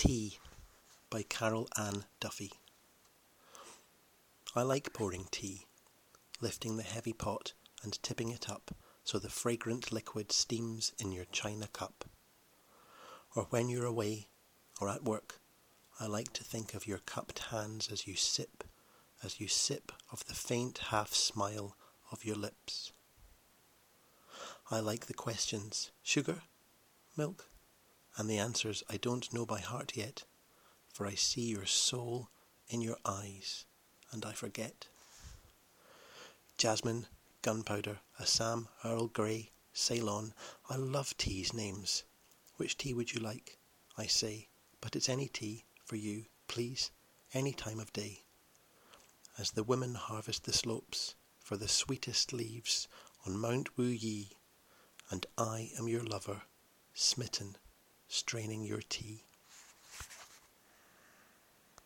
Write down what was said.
Tea by Carol Ann Duffy. I like pouring tea, lifting the heavy pot and tipping it up so the fragrant liquid steams in your china cup. Or when you're away or at work, I like to think of your cupped hands as you sip of the faint half-smile of your lips. I like the questions, sugar, milk, and the answers I don't know by heart yet, for I see your soul in your eyes, and I forget. Jasmine, gunpowder, Assam, Earl Grey, Ceylon, I love tea's names. Which tea would you like? I say, but it's any tea for you, please, any time of day. As the women harvest the slopes for the sweetest leaves on Mount Wu Yi, and I am your lover, smitten, straining your tea.